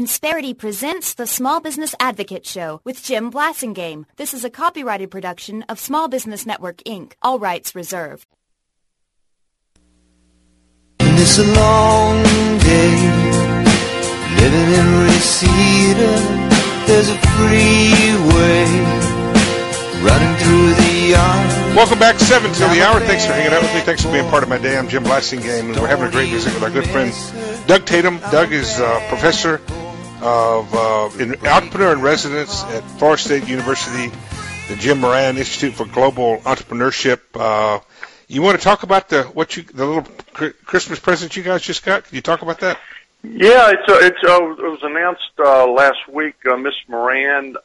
Insperity presents the Small Business Advocate Show with Jim Blasingame. This is a copyrighted production of Small Business Network, Inc. All rights reserved. And it's a long day, living in Reseda. There's a freeway running through the yard. Welcome back, 7 till the hour. Thanks for hanging out with me. Thanks for being part of my day. I'm Jim Blasingame, and we're having a great visit with our good friend Doug Tatum. Doug is a professor of entrepreneur in residence at Florida State University, the Jim Moran Institute for Global Entrepreneurship. You want to talk about the little Christmas present you guys just got? Can you talk about that? Yeah, it was announced last week. Miss Moran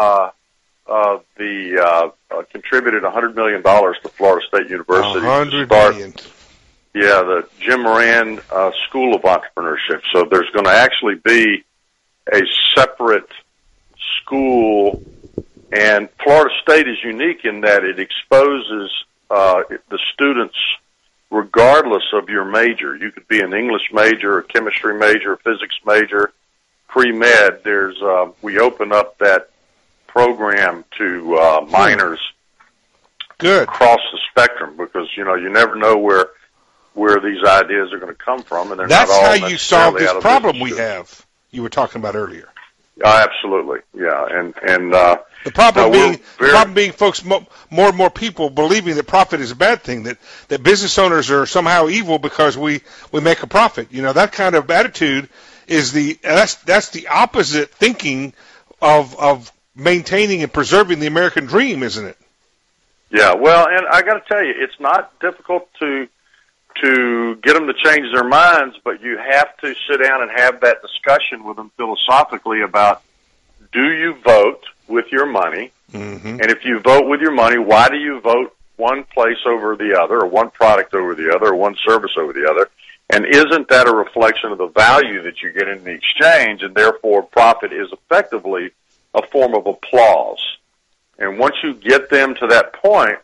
contributed $100 million to Florida State University. $100 million. Yeah, the Jim Moran School of Entrepreneurship. So there's going to actually be a separate school, and Florida State is unique in that it exposes the students regardless of your major. You could be an English major, a chemistry major, a physics major, pre-med. We open up that program to minors across the spectrum, because you never know where these ideas are going to come from, and that's not all how you solve this problem we have. You were talking about earlier. Absolutely, yeah, and the problem being, folks, more and more people believing that profit is a bad thing, that business owners are somehow evil because we make a profit. That kind of attitude is that's the opposite thinking of maintaining and preserving the American dream, isn't it? Yeah, well, and I got to tell you, it's not difficult to get them to change their minds, but you have to sit down and have that discussion with them philosophically about, do you vote with your money? Mm-hmm. And if you vote with your money, why do you vote one place over the other, or one product over the other, or one service over the other? And isn't that a reflection of the value that you get in the exchange, and therefore profit is effectively a form of applause? And once you get them to that point,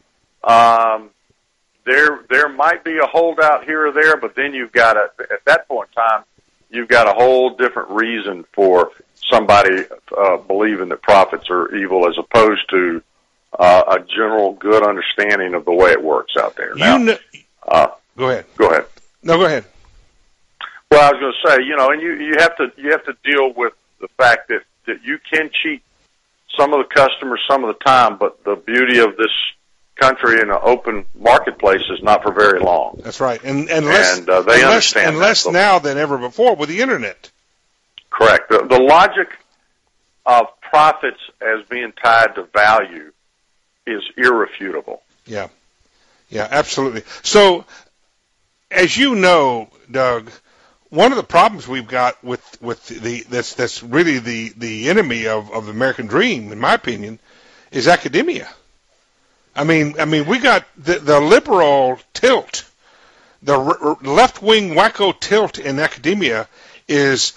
there might be a holdout here or there, but then at that point in time, you've got a whole different reason for somebody believing that profits are evil, as opposed to a general good understanding of the way it works out there. Now, go ahead. Go ahead. No, go ahead. Well, I was going to say, and you have to deal with the fact that you can cheat some of the customers some of the time, but the beauty of this country in an open marketplace is not for very long. That's right, and they understand less now than ever before with the internet. Correct. The logic of profits as being tied to value is irrefutable. Yeah, absolutely. So, as you know, Doug, one of the problems we've got with that's really the enemy of the American dream, in my opinion, is academia. I mean, we got the liberal tilt, the left-wing wacko tilt in academia is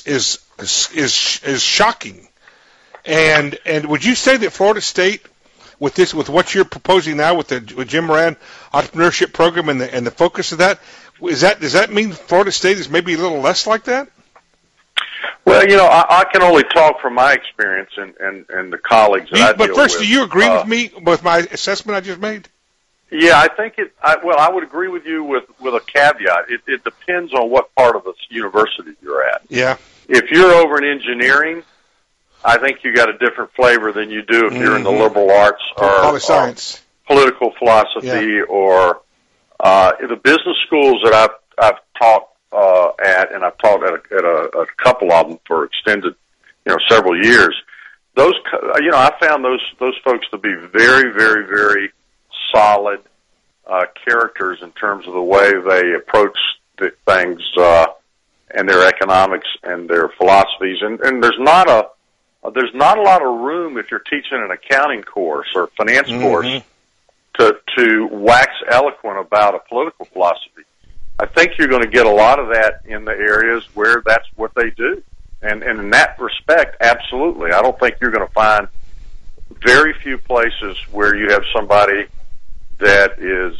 shocking. And would you say that Florida State, with what you're proposing now with Jim Moran entrepreneurship program and the focus of that, does that mean Florida State is maybe a little less like that? Well, I can only talk from my experience and the colleagues that I deal with. But first, do you agree with me with my assessment I just made? Yeah, I think I would agree with you with a caveat. It depends on what part of the university you're at. Yeah. If you're over in engineering, I think you got a different flavor than you do if you're in the liberal arts or science, political philosophy, or the business schools that I've taught at, and I've taught at a couple of them for extended, several years. Those, I found those folks to be very, very, very solid characters in terms of the way they approach things and their economics and their philosophies. And there's not a lot of room, if you're teaching an accounting course or finance course, to wax eloquent about a political philosophy. I think you're going to get a lot of that in the areas where that's what they do. And in that respect, absolutely. I don't think you're going to find very few places where you have somebody that is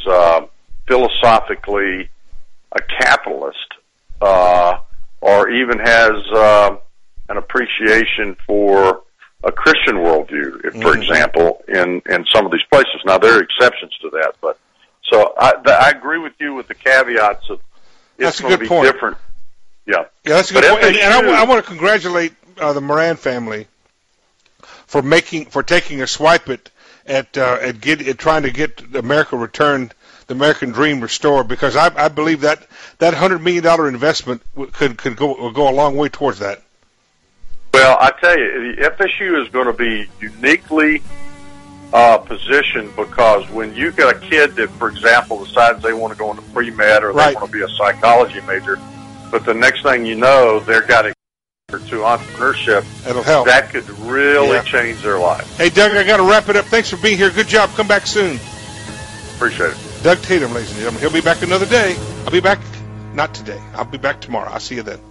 philosophically a capitalist or even has an appreciation for a Christian worldview, if, for example, in some of these places. Now, there are exceptions to that, but so I agree with you with the caveats of it's going to be different. Yeah, that's a good point. And I want to congratulate the Moran family for taking a swipe at trying to get America returned, the American dream restored, because I believe that $100 million investment could go a long way towards that. Well, I tell you, FSU is going to be uniquely positioned because when you got a kid that, for example, decides they want to go into pre-med or they want to be a psychology major, but the next thing you know, they're got to entrepreneurship. That'll help. That could really change their life. Hey, Doug, I got to wrap it up. Thanks for being here. Good job. Come back soon. Appreciate it. Doug Tatum, ladies and gentlemen. He'll be back another day. I'll be back, not today. I'll be back tomorrow. I'll see you then.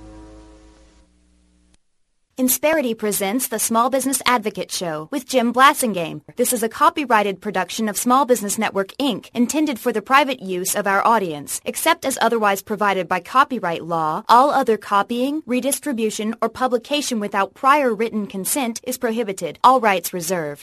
Insperity presents the Small Business Advocate Show with Jim Blasingame. This is a copyrighted production of Small Business Network, Inc., intended for the private use of our audience. Except as otherwise provided by copyright law, all other copying, redistribution, or publication without prior written consent is prohibited. All rights reserved.